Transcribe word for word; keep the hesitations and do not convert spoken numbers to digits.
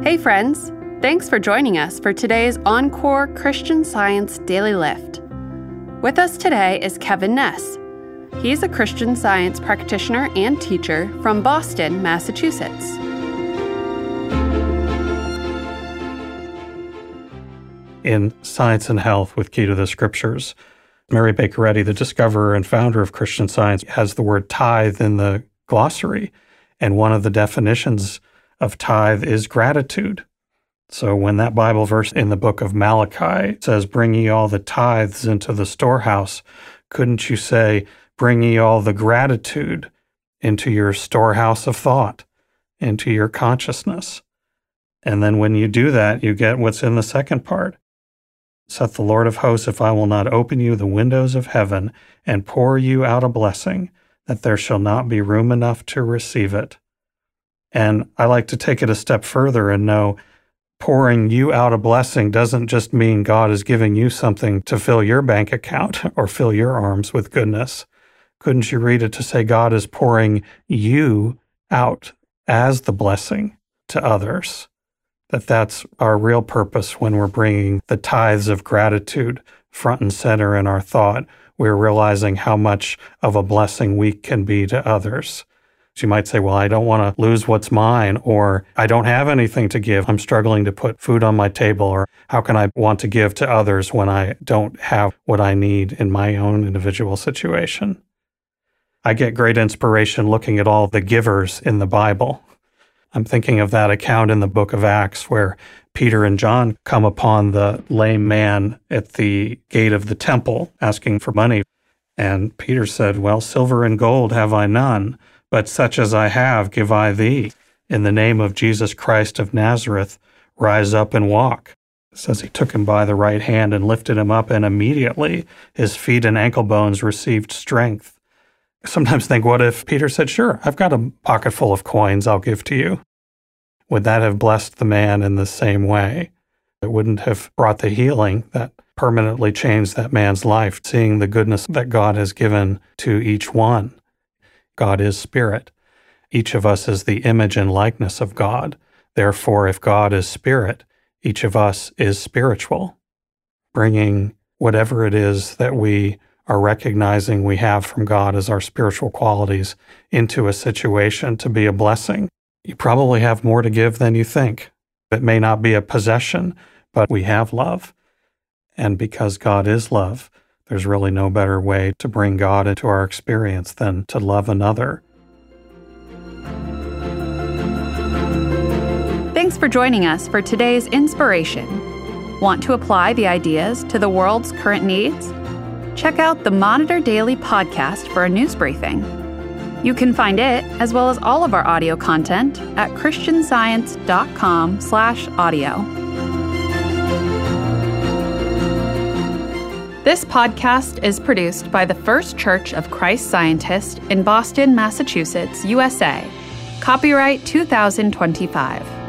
Hey friends, thanks for joining us for today's Encore Christian Science Daily Lift. With us today is Kevin Ness. He's a Christian Science practitioner and teacher from Boston, Massachusetts. In Science and Health with Key to the Scriptures, Mary Baker Eddy, the discoverer and founder of Christian Science, has the word tithe in the glossary, and one of the definitions of tithe is gratitude. So when that Bible verse in the book of Malachi says, "Bring ye all the tithes into the storehouse," couldn't you say, "Bring ye all the gratitude into your storehouse of thought, into your consciousness"? And then when you do that, you get what's in the second part. "Saith the Lord of hosts, if I will not open you the windows of heaven and pour you out a blessing, that there shall not be room enough to receive it." And I like to take it a step further and know pouring you out a blessing doesn't just mean God is giving you something to fill your bank account or fill your arms with goodness. Couldn't you read it to say God is pouring you out as the blessing to others? That that's our real purpose when we're bringing the tithes of gratitude front and center in our thought. We're realizing how much of a blessing we can be to others. So you might say, well, I don't want to lose what's mine, or I don't have anything to give. I'm struggling to put food on my table, or how can I want to give to others when I don't have what I need in my own individual situation? I get great inspiration looking at all the givers in the Bible. I'm thinking of that account in the book of Acts where Peter and John come upon the lame man at the gate of the temple asking for money. And Peter said, "Well, silver and gold have I none, but such as I have give I thee. In the name of Jesus Christ of Nazareth, rise up and walk." It says he took him by the right hand and lifted him up, and immediately his feet and ankle bones received strength. I sometimes think, what if Peter said, "Sure, I've got a pocket full of coins I'll give to you"? Would that have blessed the man in the same way? It wouldn't have brought the healing that permanently changed that man's life, seeing the goodness that God has given to each one. God is spirit. Each of us is the image and likeness of God. Therefore, if God is spirit, each of us is spiritual. Bringing whatever it is that we are recognizing we have from God as our spiritual qualities into a situation to be a blessing. You probably have more to give than you think. It may not be a possession, but we have love. And because God is love, there's really no better way to bring God into our experience than to love another. Thanks for joining us for today's inspiration. Want to apply the ideas to the world's current needs? Check out the Monitor Daily podcast for a news briefing. You can find it, as well as all of our audio content, at christianscience.com slash audio. This podcast is produced by the First Church of Christ Scientist in Boston, Massachusetts, U S A. Copyright two thousand twenty-five.